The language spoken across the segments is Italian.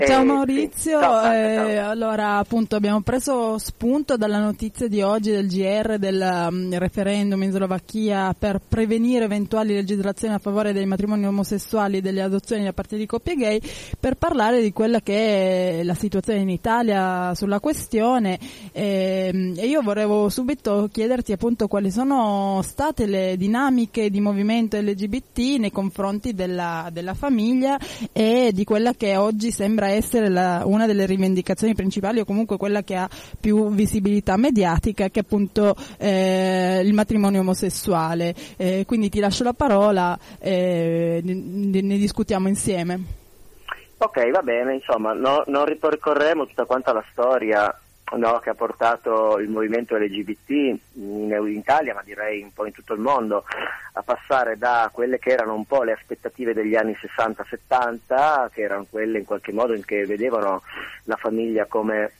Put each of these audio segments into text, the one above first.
Ciao Maurizio, sì. Ciao. Allora appunto abbiamo preso spunto dalla notizia di oggi del GR del referendum in Slovacchia per prevenire eventuali legislazioni a favore dei matrimoni omosessuali e delle adozioni da parte di coppie gay, per parlare di quella che è la situazione in Italia sulla questione, e io volevo subito chiederti appunto quali sono state le dinamiche di movimento LGBT nei confronti della famiglia e di quella che oggi sembra essere una delle rivendicazioni principali, o comunque quella che ha più visibilità mediatica, che è appunto il matrimonio omosessuale. Quindi ti lascio la parola, ne discutiamo insieme. Ok, va bene, insomma, non ripercorreremo tutta quanta la storia, no, che ha portato il movimento LGBT in Italia, ma direi un po' in tutto il mondo, a passare da quelle che erano un po' le aspettative degli anni 60-70, che erano quelle in qualche modo in che vedevano la famiglia come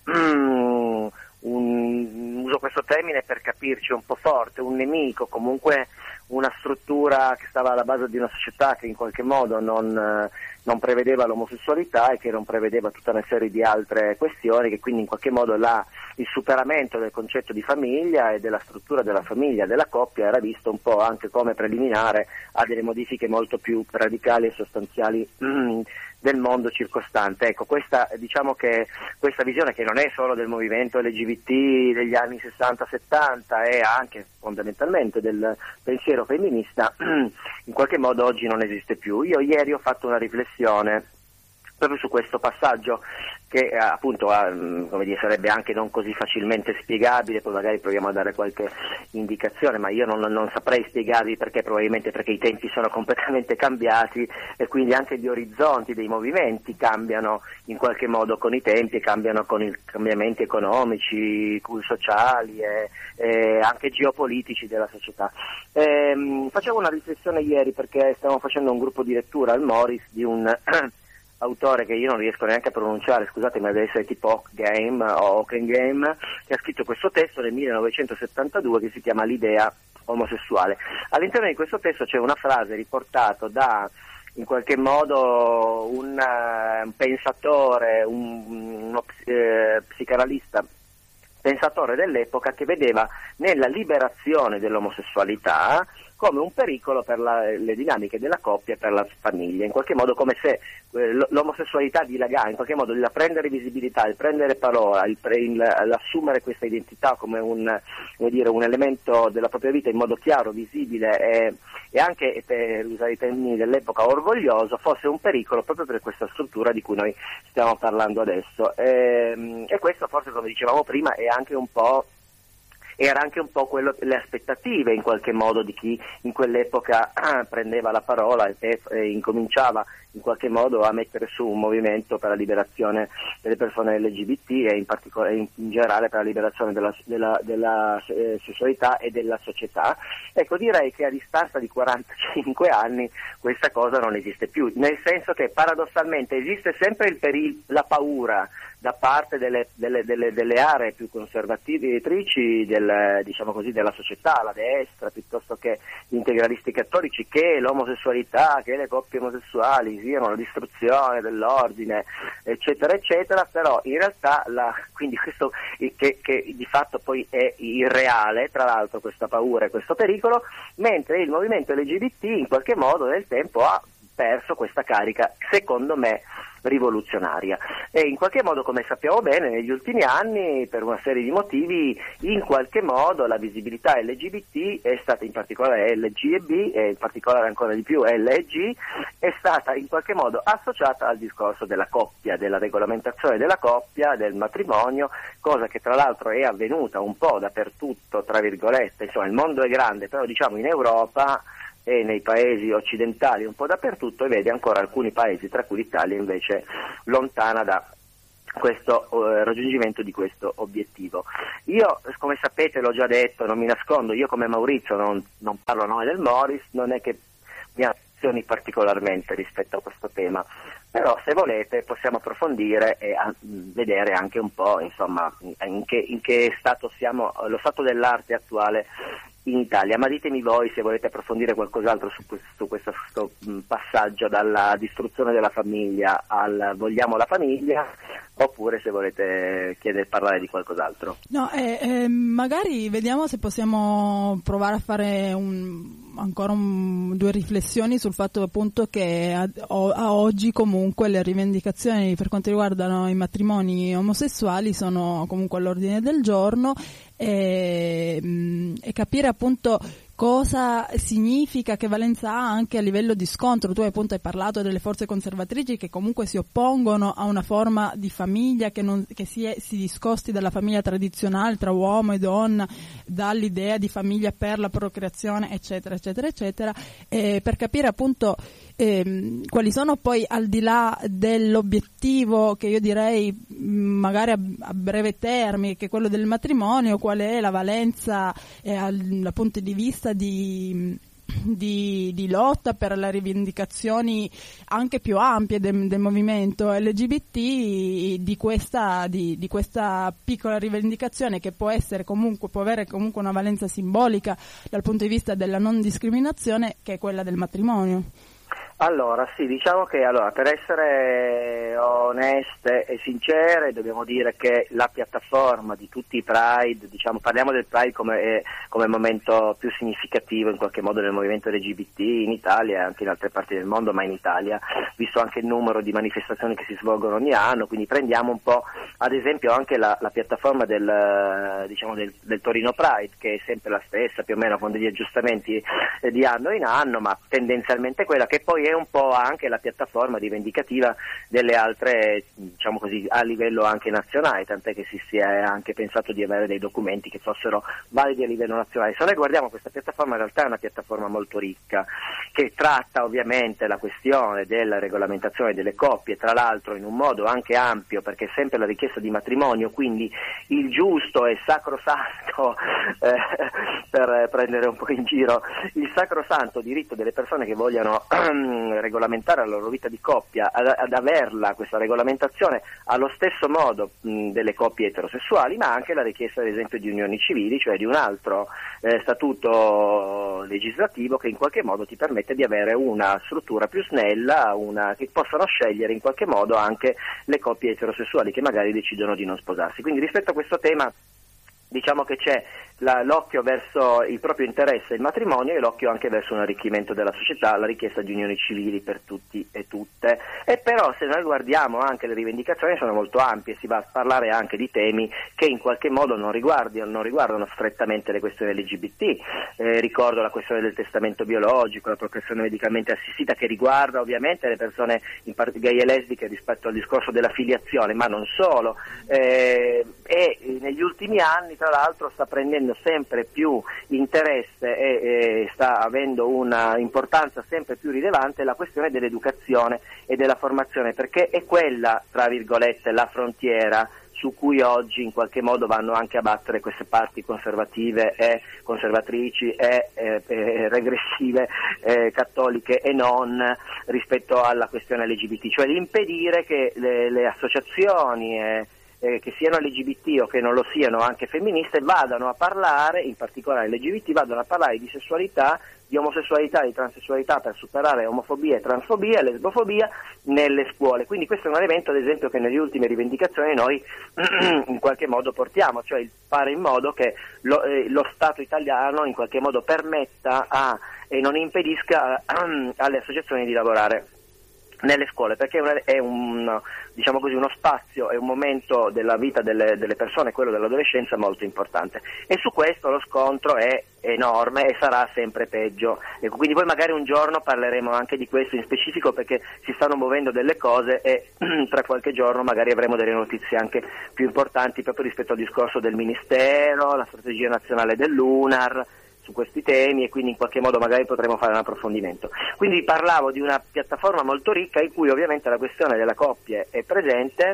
uso questo termine per capirci un po' forte, un nemico, comunque una struttura che stava alla base di una società che in qualche modo non prevedeva l'omosessualità e che non prevedeva tutta una serie di altre questioni, che quindi in qualche modo il superamento del concetto di famiglia e della struttura della famiglia, della coppia, era visto un po' anche come preliminare a delle modifiche molto più radicali e sostanziali del mondo circostante. Ecco, diciamo che questa visione, che non è solo del movimento LGBT degli anni 60-70, è anche fondamentalmente del pensiero femminista, in qualche modo oggi non esiste più. Io ieri ho fatto una riflessione proprio su questo passaggio, che appunto come dire, sarebbe anche non così facilmente spiegabile, poi magari proviamo a dare qualche indicazione, ma io non saprei spiegarvi perché, probabilmente perché i tempi sono completamente cambiati e quindi anche gli orizzonti dei movimenti cambiano in qualche modo con i tempi, e cambiano con i cambiamenti economici, sociali e anche geopolitici della società. Facevo una riflessione ieri perché stavamo facendo un gruppo di lettura al Moris di un autore che io non riesco neanche a pronunciare, scusatemi, ma deve essere tipo Ockengame, che ha scritto questo testo nel 1972 che si chiama L'idea omosessuale. All'interno di questo testo c'è una frase riportata da, in qualche modo, un pensatore, uno psicanalista pensatore dell'epoca, che vedeva nella liberazione dell'omosessualità come un pericolo per le dinamiche della coppia e per la famiglia, in qualche modo come se l'omosessualità dilagasse, in qualche modo il prendere visibilità, il prendere parola, l'assumere questa identità come un elemento della propria vita in modo chiaro, visibile e anche, per usare i termini dell'epoca, orgoglioso, fosse un pericolo proprio per questa struttura di cui noi stiamo parlando adesso. E questo forse, come dicevamo prima, era anche un po' le aspettative in qualche modo di chi in quell'epoca prendeva la parola e incominciava in qualche modo a mettere su un movimento per la liberazione delle persone LGBT e in particolare in generale per la liberazione della sessualità e della società. Ecco, direi che a distanza di 45 anni questa cosa non esiste più, nel senso che paradossalmente esiste sempre la paura da parte delle aree più conservatrici diciamo così, della società, la destra, piuttosto che gli integralisti cattolici, che l'omosessualità, che le coppie omosessuali siano la distruzione dell'ordine, eccetera, eccetera, però in realtà quindi questo che di fatto poi è irreale, tra l'altro, questa paura e questo pericolo, mentre il movimento LGBT in qualche modo nel tempo ha perso questa carica, secondo me, rivoluzionaria. E in qualche modo, come sappiamo bene, negli ultimi anni, per una serie di motivi, in qualche modo la visibilità LGBT è stata, in particolare LG e B, e in particolare ancora di più L e G, è stata in qualche modo associata al discorso della coppia, della regolamentazione della coppia, del matrimonio, cosa che tra l'altro è avvenuta un po' dappertutto, tra virgolette, insomma il mondo è grande, però diciamo in Europa e nei paesi occidentali un po' dappertutto, e vede ancora alcuni paesi, tra cui l'Italia, invece lontana da questo raggiungimento di questo obiettivo. Io, come sapete, l'ho già detto, non mi nascondo, io come Maurizio non parlo a nome del Moris, non è che mi azioni particolarmente rispetto a questo tema, però se volete possiamo approfondire e vedere anche un po', insomma, in che stato siamo, lo stato dell'arte attuale in Italia. Ma ditemi voi se volete approfondire qualcos'altro su questo passaggio dalla distruzione della famiglia al vogliamo la famiglia, oppure se volete parlare di qualcos'altro. No, magari vediamo se possiamo provare a fare due riflessioni sul fatto appunto che a oggi comunque le rivendicazioni per quanto riguardano i matrimoni omosessuali sono comunque all'ordine del giorno, e capire appunto cosa significa, che valenza ha anche a livello di scontro. Tu appunto hai parlato delle forze conservatrici che comunque si oppongono a una forma di famiglia che si discosti dalla famiglia tradizionale tra uomo e donna, dall'idea di famiglia per la procreazione, eccetera, eccetera, eccetera, per capire appunto quali sono poi, al di là dell'obiettivo che io direi magari a breve termine, che è quello del matrimonio, qual è la valenza dal punto di vista di lotta per le rivendicazioni anche più ampie del movimento LGBT, di questa piccola rivendicazione che può avere comunque una valenza simbolica dal punto di vista della non discriminazione, che è quella del matrimonio. Allora, sì, diciamo che per essere oneste e sincere dobbiamo dire che la piattaforma di tutti i Pride, parliamo del Pride come momento più significativo in qualche modo del movimento LGBT in Italia e anche in altre parti del mondo, ma in Italia, visto anche il numero di manifestazioni che si svolgono ogni anno, quindi prendiamo un po' ad esempio anche la piattaforma del Torino Pride, che è sempre la stessa più o meno, con degli aggiustamenti di anno in anno, ma tendenzialmente quella che poi è un po' anche la piattaforma rivendicativa delle altre, a livello anche nazionale, tant'è che si è anche pensato di avere dei documenti che fossero validi a livello nazionale. Se noi guardiamo questa piattaforma, in realtà è una piattaforma molto ricca, che tratta ovviamente la questione della regolamentazione delle coppie, tra l'altro in un modo anche ampio, perché è sempre la richiesta di matrimonio, quindi il giusto e sacrosanto, per prendere un po' in giro, il sacrosanto diritto delle persone che vogliano regolamentare la loro vita di coppia ad averla, questa regolamentazione, allo stesso modo delle coppie eterosessuali, ma anche la richiesta ad esempio di unioni civili, cioè di un altro statuto legislativo che in qualche modo ti permette di avere una struttura più snella, che possano scegliere in qualche modo anche le coppie eterosessuali che magari decidono di non sposarsi. Quindi rispetto a questo tema diciamo che c'è l'occhio verso il proprio interesse, il matrimonio, e l'occhio anche verso un arricchimento della società, la richiesta di unioni civili per tutti e tutte. E però se noi guardiamo anche le rivendicazioni sono molto ampie, si va a parlare anche di temi che in qualche modo non riguardano strettamente le questioni LGBT, ricordo la questione del testamento biologico, la procreazione medicalmente assistita, che riguarda ovviamente le persone gay e lesbiche rispetto al discorso della filiazione, ma non solo, e negli ultimi anni tra l'altro sta prendendo sempre più interesse e sta avendo una importanza sempre più rilevante la questione dell'educazione e della formazione, perché è quella, tra virgolette, la frontiera su cui oggi in qualche modo vanno anche a battere queste parti conservative e conservatrici e regressive, cattoliche e non, rispetto alla questione LGBT, cioè di impedire che le associazioni che siano LGBT o che non lo siano anche femministe vadano a parlare, in particolare LGBT, vadano a parlare di sessualità, di omosessualità, di transessualità, per superare omofobia e transfobia e lesbofobia nelle scuole. Quindi questo è un elemento ad esempio che nelle ultime rivendicazioni noi in qualche modo portiamo, cioè il fare in modo che lo Stato italiano in qualche modo permetta e non impedisca alle associazioni di lavorare nelle scuole, perché è uno spazio e un momento della vita delle persone, quello dell'adolescenza, molto importante, e su questo lo scontro è enorme e sarà sempre peggio. Ecco, quindi poi magari un giorno parleremo anche di questo in specifico, perché si stanno muovendo delle cose e tra qualche giorno magari avremo delle notizie anche più importanti proprio rispetto al discorso del Ministero, la strategia nazionale dell'UNAR su questi temi, e quindi in qualche modo magari potremo fare un approfondimento. Quindi parlavo di una piattaforma molto ricca in cui ovviamente la questione della coppia è presente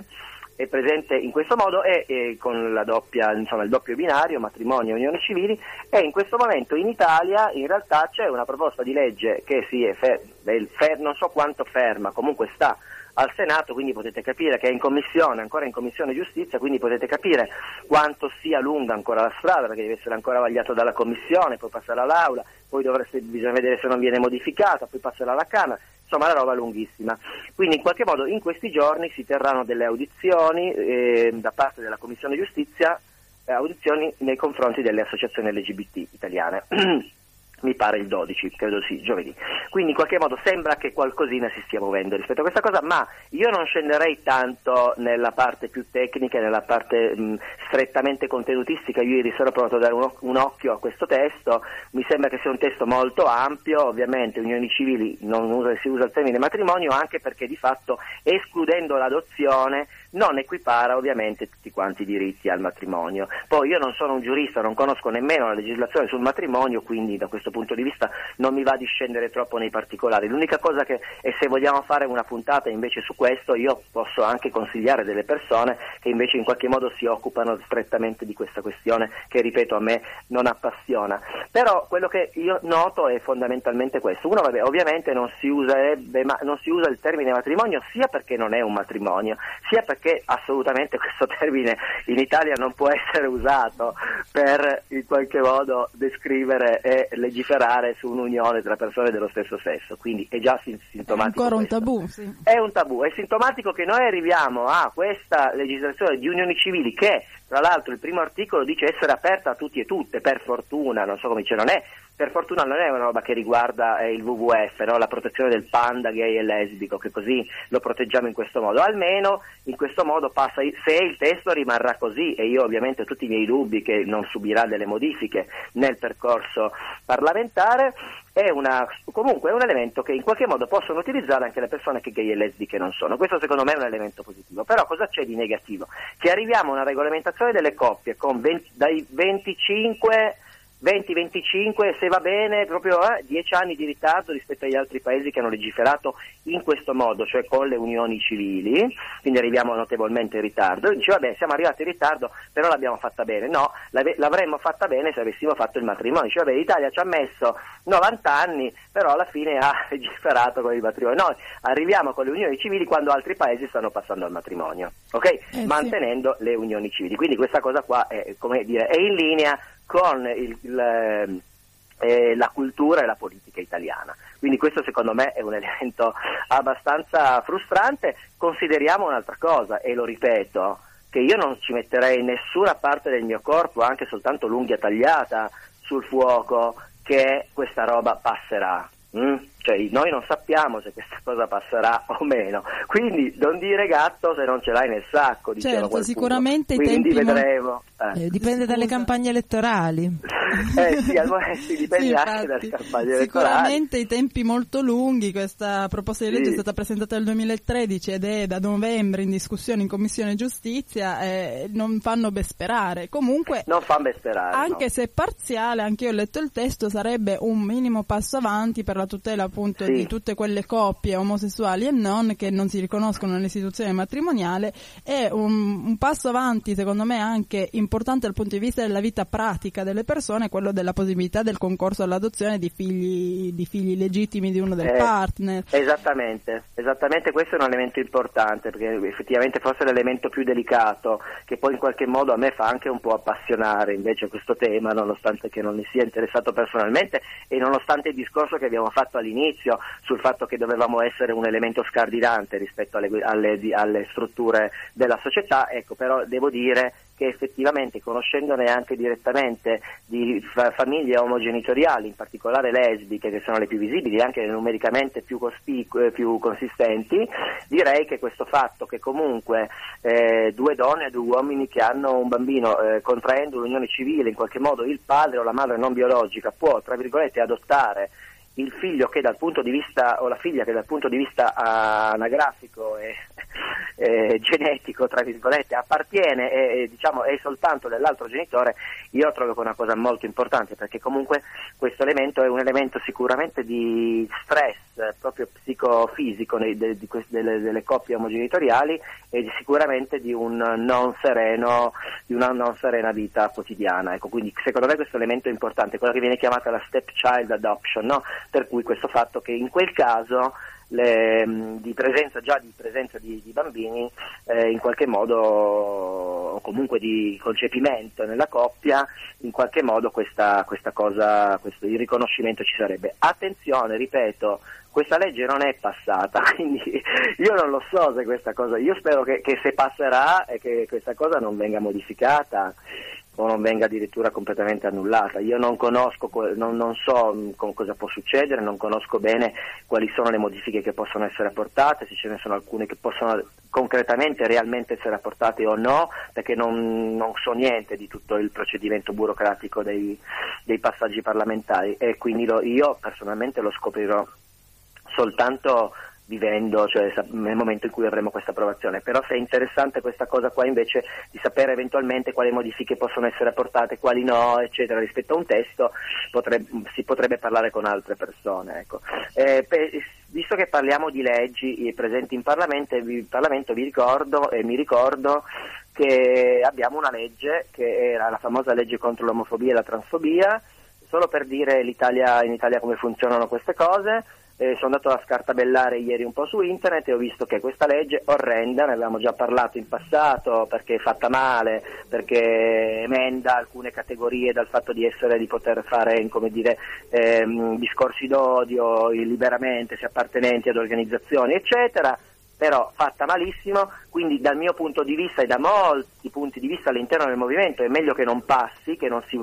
in questo modo, e con il doppio binario, matrimonio e unioni civili, e in questo momento in Italia in realtà c'è una proposta di legge che non so quanto ferma, comunque sta al Senato, quindi potete capire che è in commissione, ancora in commissione giustizia, quindi potete capire quanto sia lunga ancora la strada, perché deve essere ancora vagliato dalla commissione, poi passare all'aula, poi bisogna vedere se non viene modificata, poi passerà alla Camera, insomma la roba lunghissima. Quindi in qualche modo in questi giorni si terranno delle audizioni da parte della commissione giustizia, audizioni nei confronti delle associazioni LGBT italiane. Mi pare il 12, credo sì, giovedì. Quindi in qualche modo sembra che qualcosina si stia muovendo rispetto a questa cosa, ma io non scenderei tanto nella parte più tecnica, nella parte strettamente contenutistica. Io ieri sera ho provato a dare un occhio a questo testo, mi sembra che sia un testo molto ampio, ovviamente unioni civili si usa il termine matrimonio, anche perché di fatto escludendo l'adozione non equipara ovviamente tutti quanti i diritti al matrimonio. Poi io non sono un giurista, non conosco nemmeno la legislazione sul matrimonio, quindi da questo punto di vista non mi va di scendere troppo nei particolari. L'unica cosa che, e se vogliamo fare una puntata invece su questo, io posso anche consigliare delle persone che invece in qualche modo si occupano strettamente di questa questione che, ripeto, a me non appassiona. Però quello che io noto è fondamentalmente questo. Uno, ovviamente non si usa il termine matrimonio sia perché non è un matrimonio, sia perché assolutamente questo termine in Italia non può essere usato per in qualche modo descrivere e legiferare su un'unione tra persone dello stesso sesso, quindi è già sintomatico. È ancora questo. Un tabù, sì. È un tabù, è sintomatico che noi arriviamo a questa legislazione di unioni civili che, tra l'altro, il primo articolo dice essere aperta a tutti e tutte, per fortuna, non so come dice, non è, per fortuna non è una roba che riguarda il WWF, no? La protezione del panda gay e lesbico, che così lo proteggiamo in questo modo, almeno in questo modo passa, se il testo rimarrà così, e io ovviamente ho tutti i miei dubbi che non subirà delle modifiche nel percorso parlamentare, comunque è un elemento che in qualche modo possono utilizzare anche le persone che gay e lesbiche non sono. Questo secondo me è un elemento positivo. Però cosa c'è di negativo? Che arriviamo a una regolamentazione delle coppie con dai 20-25, se va bene, proprio 10 anni di ritardo rispetto agli altri paesi che hanno legiferato in questo modo, cioè con le unioni civili, quindi arriviamo notevolmente in ritardo. Dice vabbè, siamo arrivati in ritardo, però l'abbiamo fatta bene. No, l'avremmo fatta bene se avessimo fatto il matrimonio. Dice vabbè, l'Italia ci ha messo 90 anni, però alla fine ha legiferato con il matrimonio. Noi arriviamo con le unioni civili quando altri paesi stanno passando al matrimonio, ok? Mantenendo le unioni civili. Quindi questa cosa qua è, come dire, è in linea con la cultura e la politica italiana. Quindi questo secondo me è un elemento abbastanza frustrante. Consideriamo un'altra cosa, e lo ripeto, che io non ci metterei nessuna parte del mio corpo, anche soltanto l'unghia tagliata, sul fuoco che questa roba passerà. Cioè noi non sappiamo se questa cosa passerà o meno, quindi non dire gatto se non ce l'hai nel sacco, diceva certo, qualcuno. Sicuramente quindi vedremo. Dipende dalle campagne elettorali. Sì, dipende anche dalle campagne elettorali. Sicuramente i tempi molto lunghi. Questa proposta di legge è stata presentata nel 2013 ed è da novembre in discussione in Commissione Giustizia, non fanno ben sperare. Comunque non fanno ben sperare, anche se parziale, anche io ho letto il testo, sarebbe un minimo passo avanti per la tutela appunto di tutte quelle coppie omosessuali e non che non si riconoscono nell'istituzione matrimoniale. È un passo avanti secondo me anche importante dal punto di vista della vita pratica delle persone, quello della possibilità del concorso all'adozione di figli legittimi di uno del partner. Esattamente, questo è un elemento importante, perché effettivamente forse è l'elemento più delicato, che poi in qualche modo a me fa anche un po' appassionare invece questo tema, nonostante che non ne sia interessato personalmente e nonostante il discorso che abbiamo fatto all'inizio sul fatto che dovevamo essere un elemento scardinante rispetto alle strutture della società. Ecco, però devo dire che effettivamente, conoscendone anche direttamente di famiglie omogenitoriali, in particolare lesbiche, che sono le più visibili e anche numericamente più consistenti, direi che questo fatto che comunque 2 donne e 2 uomini che hanno un bambino contraendo l'unione civile, in qualche modo il padre o la madre non biologica può, tra virgolette, adottare il figlio che dal punto di vista, o la figlia che dal punto di vista anagrafico e genetico, tra virgolette, appartiene e diciamo è soltanto dell'altro genitore, io trovo che è una cosa molto importante, perché comunque questo elemento è un elemento sicuramente di stress proprio psicofisico delle coppie omogenitoriali e sicuramente di una non serena vita quotidiana. Ecco, quindi secondo me questo elemento è importante, quello che viene chiamata la stepchild adoption, no? Per cui questo fatto che in quel caso di presenza di bambini in qualche modo, o comunque di concepimento nella coppia, in qualche modo questa cosa, il riconoscimento ci sarebbe. Attenzione, ripeto, questa legge non è passata, quindi io non lo so se questa cosa, io spero che se passerà e che questa cosa non venga modificata o non venga addirittura completamente annullata. Io non conosco, non so cosa può succedere, non conosco bene quali sono le modifiche che possono essere apportate, se ce ne sono alcune che possono concretamente, realmente essere apportate o no, perché non so niente di tutto il procedimento burocratico dei passaggi parlamentari, e quindi io personalmente lo scoprirò soltanto vivendo, cioè nel momento in cui avremo questa approvazione. Però se è interessante questa cosa qua invece di sapere eventualmente quali modifiche possono essere apportate, quali no, eccetera, rispetto a un testo, si potrebbe parlare con altre persone, ecco. Visto che parliamo di leggi presenti in Parlamento, mi ricordo che abbiamo una legge che era la famosa legge contro l'omofobia e la transfobia. Solo per dire in Italia come funzionano queste cose, sono andato a scartabellare ieri un po' su internet e ho visto che questa legge orrenda, ne avevamo già parlato in passato, perché è fatta male, perché emenda alcune categorie dal fatto di poter fare, come dire, discorsi d'odio liberamente, se appartenenti ad organizzazioni, eccetera. Però fatta malissimo, quindi dal mio punto di vista e da molti punti di vista all'interno del movimento è meglio che non passi, che non si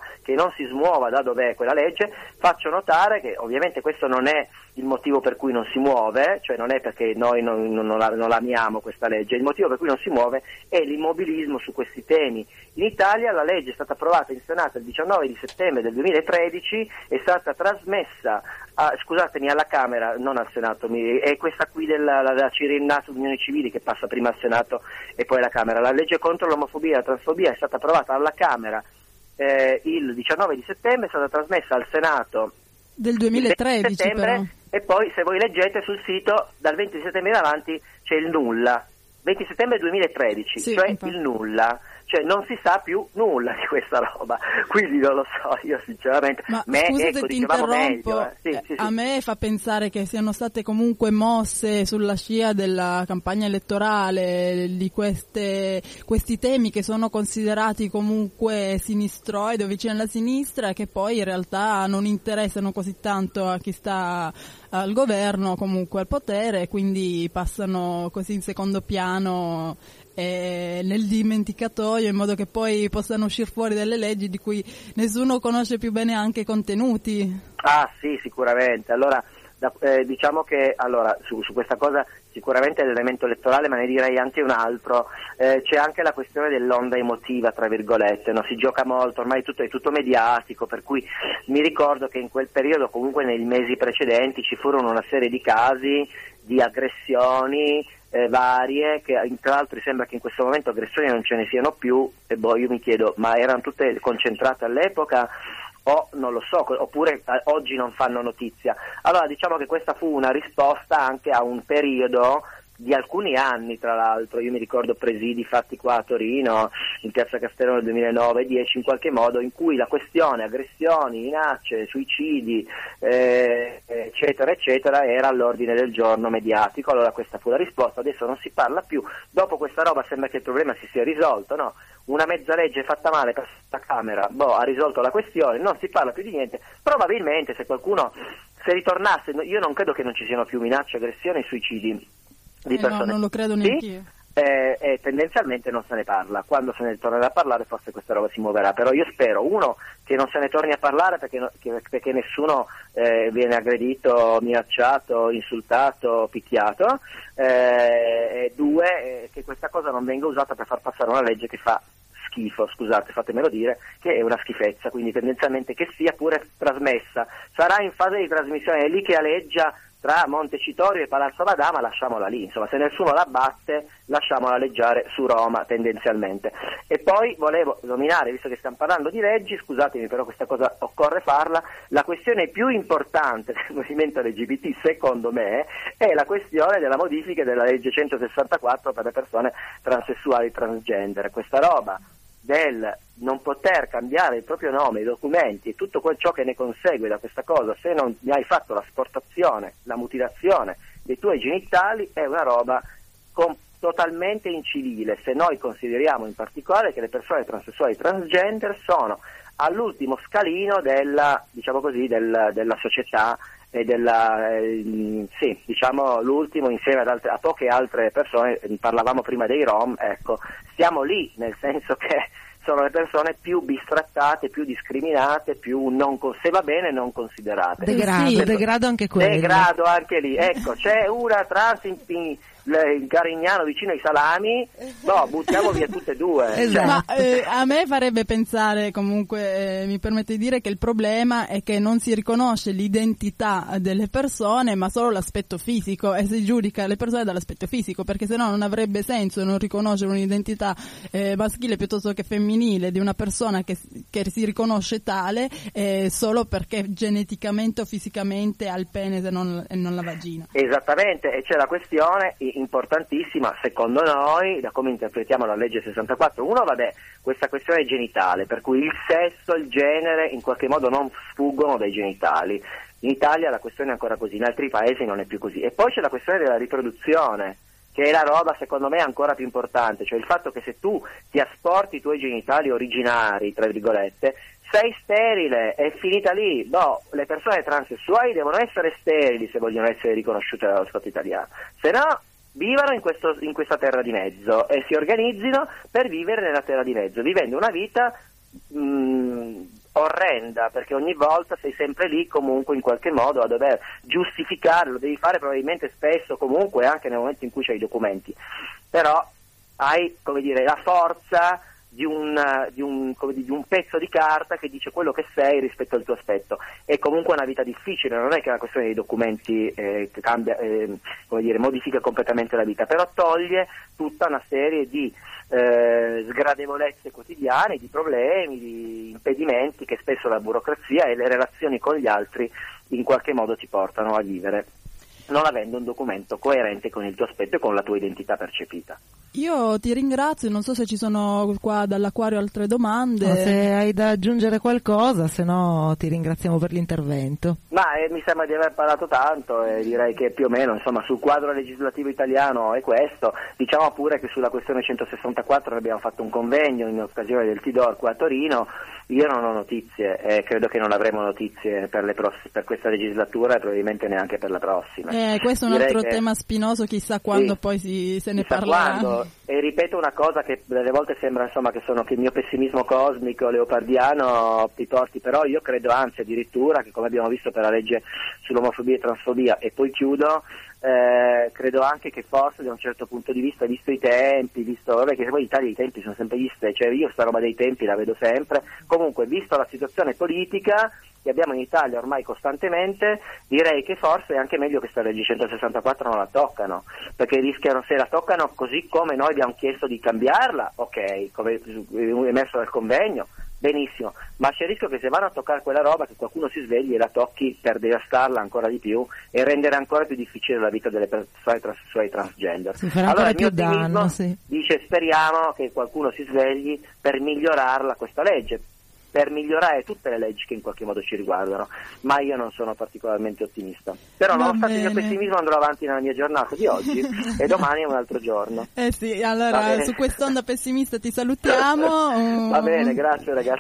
smuova da dov'è quella legge. Faccio notare che ovviamente questo non è il motivo per cui non si muove, cioè non è perché noi non la amiamo questa legge, il motivo per cui non si muove è l'immobilismo su questi temi. In Italia la legge è stata approvata in Senato il 19 di settembre del 2013, è stata trasmessa alla Camera, non al Senato, è questa qui della Cirinna sulle civili che passa prima al Senato e poi alla Camera. La legge contro l'omofobia e la transfobia è stata approvata alla Camera il 19 di settembre, è stata trasmessa al Senato del 2013 settembre, però. E poi se voi leggete sul sito dal 20 settembre in avanti c'è il nulla, 20 settembre 2013, sì, cioè infatti. il nulla. Cioè non si sa più nulla di questa roba, quindi non lo so, io sinceramente. Ma scusa se ti interrompo, Sì. A me fa pensare che siano state comunque mosse sulla scia della campagna elettorale di questi temi che sono considerati comunque sinistroidi o vicini alla sinistra, che poi in realtà non interessano così tanto a chi sta al governo, comunque al potere, quindi passano così in secondo piano nel dimenticatoio, in modo che poi possano uscire fuori delle leggi di cui nessuno conosce più bene anche i contenuti. Ah sì, sicuramente. Allora diciamo che su questa cosa sicuramente è l'elemento elettorale, ma ne direi anche un altro. C'è anche la questione dell'onda emotiva, tra virgolette, no? Si gioca molto, ormai è tutto mediatico, per cui mi ricordo che in quel periodo, comunque nei mesi precedenti, ci furono una serie di casi di aggressioni varie, che tra l'altro sembra che in questo momento aggressioni non ce ne siano più, e io mi chiedo, ma erano tutte concentrate all'epoca o non lo so, oppure oggi non fanno notizia. Allora diciamo che questa fu una risposta anche a un periodo di alcuni anni, tra l'altro. Io mi ricordo presidi fatti qua a Torino, in Piazza Castello nel 2009-10, in qualche modo, in cui la questione aggressioni, minacce, suicidi, eccetera, eccetera, era all'ordine del giorno mediatico. Allora questa fu la risposta, adesso non si parla più. Dopo questa roba sembra che il problema si sia risolto, no? Una mezza legge fatta male per la Camera, ha risolto la questione, non si parla più di niente. Probabilmente se ritornasse, io non credo che non ci siano più minacce, aggressioni e suicidi di persone. No, non lo credo neanche io. Tendenzialmente non se ne parla. Quando se ne tornerà a parlare forse questa roba si muoverà, però io spero, uno, che non se ne torni a parlare perché nessuno viene aggredito, minacciato, insultato, picchiato, e due, che questa cosa non venga usata per far passare una legge che fa schifo, scusate, fatemelo dire, che è una schifezza. Quindi tendenzialmente che sia pure trasmessa, sarà in fase di trasmissione, è lì che aleggia tra Montecitorio e Palazzo Madama, lasciamola lì, insomma, se nessuno la batte lasciamola leggiare su Roma tendenzialmente. E poi volevo nominare, visto che stiamo parlando di leggi, scusatemi però questa cosa occorre farla, la questione più importante del movimento LGBT secondo me è la questione della modifica della legge 164 per le persone transessuali transgender. Questa roba del non poter cambiare il proprio nome, i documenti e tutto ciò che ne consegue da questa cosa, se non ne hai fatto l'asportazione, la mutilazione dei tuoi genitali è una roba totalmente incivile, se noi consideriamo in particolare che le persone transessuali transgender sono all'ultimo scalino della, diciamo così, della società e sì, diciamo l'ultimo insieme a poche altre persone. Parlavamo prima dei Rom, ecco, stiamo lì, nel senso che sono le persone più bistrattate, più discriminate, più se va bene non considerate. Degrado anche quello. Degrado anche lì, ecco, c'è una trans in Carignano vicino ai salami, no, buttiamo via tutte e due. Esatto. Ma a me farebbe pensare, comunque mi permette di dire che il problema è che non si riconosce l'identità delle persone ma solo l'aspetto fisico, e si giudica le persone dall'aspetto fisico, perché sennò non avrebbe senso non riconoscere un'identità maschile piuttosto che femminile di una persona che si riconosce tale solo perché geneticamente o fisicamente ha il pene e non la vagina. Esattamente, e c'è la questione importantissima secondo noi, da come interpretiamo la legge 64. Uno, questa questione genitale, per cui il sesso, il genere in qualche modo non sfuggono dai genitali. In Italia la questione è ancora così, in altri paesi non è più così. E poi c'è la questione della riproduzione, che è la roba secondo me ancora più importante, cioè il fatto che se tu ti asporti i tuoi genitali originari, tra virgolette, sei sterile, è finita lì. No, le persone transessuali devono essere sterili se vogliono essere riconosciute dallo Stato italiano, se no vivano in questa terra di mezzo e si organizzino per vivere nella terra di mezzo, vivendo una vita orrenda, perché ogni volta sei sempre lì comunque in qualche modo a dover giustificarlo, devi fare probabilmente spesso comunque anche nel momento in cui c'hai i documenti, però hai, come dire, la forza di un pezzo di carta che dice quello che sei rispetto al tuo aspetto. È comunque una vita difficile, non è che la questione dei documenti cambia, modifica completamente la vita, però toglie tutta una serie di sgradevolezze quotidiane, di problemi, di impedimenti che spesso la burocrazia e le relazioni con gli altri in qualche modo ti portano a vivere, non avendo un documento coerente con il tuo aspetto e con la tua identità percepita. Io ti ringrazio, non so se ci sono qua dall'Acquario altre domande. No, se hai da aggiungere qualcosa, se no ti ringraziamo per l'intervento. Ma mi sembra di aver parlato tanto e direi che più o meno insomma sul quadro legislativo italiano è questo. Diciamo pure che sulla questione 164 abbiamo fatto un convegno in occasione del Tidor qua a Torino. Io non ho notizie e credo che non avremo notizie per questa legislatura e probabilmente neanche per la prossima. Questo è un altro tema spinoso, chissà quando poi se ne parlerà. Quando. E ripeto una cosa che delle volte sembra insomma che il mio pessimismo cosmico leopardiano ti porti, però io credo anzi addirittura che, come abbiamo visto per la legge sull'omofobia e transfobia, e poi chiudo, credo anche che forse da un certo punto di vista, visto i tempi, che poi in Italia i tempi sono sempre gli stessi, cioè io sta roba dei tempi la vedo sempre, comunque visto la situazione politica che abbiamo in Italia ormai costantemente, direi che forse è anche meglio che questa legge 164 non la toccano, perché rischiano, se la toccano così come noi abbiamo chiesto di cambiarla, ok, come emerso dal convegno, benissimo, ma c'è il rischio che se vanno a toccare quella roba che qualcuno si svegli e la tocchi per devastarla ancora di più e rendere ancora più difficile la vita delle persone transessuali transgender. Allora il mio ottimismo dice speriamo che qualcuno si svegli per migliorarla questa legge, per migliorare tutte le leggi che in qualche modo ci riguardano, ma io non sono particolarmente ottimista. Però nonostante il mio pessimismo andrò avanti nella mia giornata di oggi e domani è un altro giorno. Sì, allora su quest'onda pessimista ti salutiamo. Va bene, grazie ragazzi.